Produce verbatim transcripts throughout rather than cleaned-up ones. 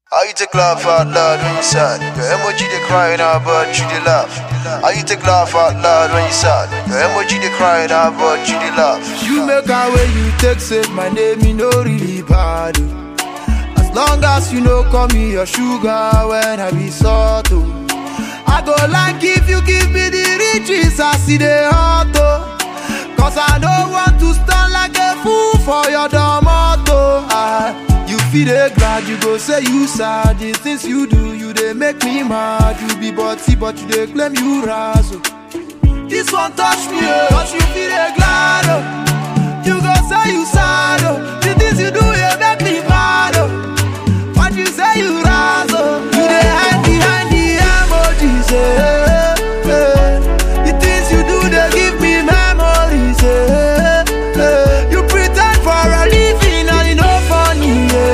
How you take laugh out loud when you sad? Your emoji they crying out but you they laugh. How you take laugh out loud when you sad? Your emoji they crying out but you they laugh. You make a way you take save my name, you know really bad. As long as you know call me your sugar when I be salt. I go like if you give me the riches I see the heart. Cause I don't want to stand like a fool for your domato. I You feel it glad, you go say you sad. The things you do, you they make me mad. You be butty, but you they claim you razzle. This one touch me, oh, cause you feel it glad, oh. You go say you sad, oh. The things you do, you make me mad, oh. But you say you razzle. You they hide behind the emojis, eh, eh. The things you do, they give me memories, eh, eh. You pretend for a living and you know funny.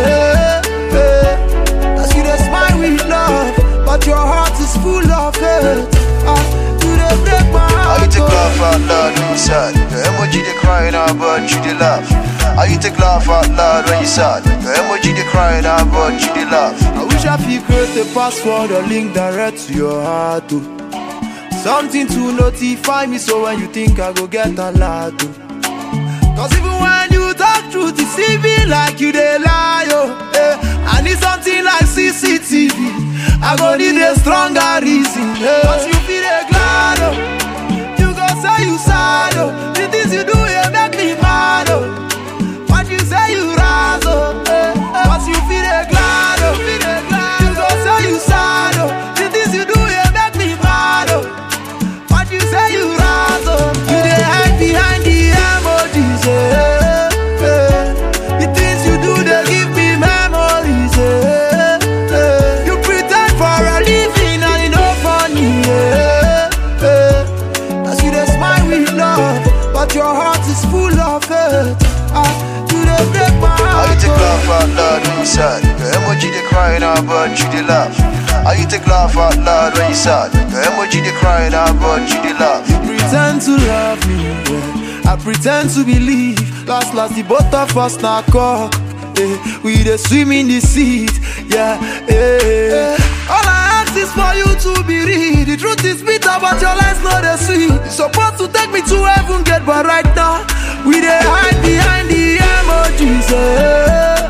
But your heart is full of hate. Ah, you dey break my heart. How you take laugh out loud when you sad? Your emoji they crying out but you they laugh. How you take laugh out loud when you sad? Your emoji they crying out but you they laugh. I wish I could create a password or link direct to your heart, oh. Something to notify me so when you think I go get a lot, oh. Cause even when you talk truth, it seems like you dey lie, oh, eh. I need something like C C T V. I go need a stronger reason, eh. Cause you feel a glad, oh. You go say you sad, oh. The things you do, you make me mad, oh. But you say you razzle, eh. Cause you feel a glad, oh. You go say you sad, oh. The things you do, you make me mad, oh. But you say you razzle. You dey hide behind the emojis, eh. But your heart is full of hate. Ah, you dey break my heart. How you take laugh out loud when you sad? Your emoji they crying out but you they laugh. How you take laugh out loud when you sad? Your emoji they crying out but you they laugh. You pretend to love me, yeah. I pretend to believe. Last, last, the both of us now cock. Eh. We dey swim in the seat, yeah. Eh. All I ask is for you to be real. The truth is bitter, but your lies not the sweet. You're supposed to take me to heaven, get but right now we dey hide behind the emojis, eh.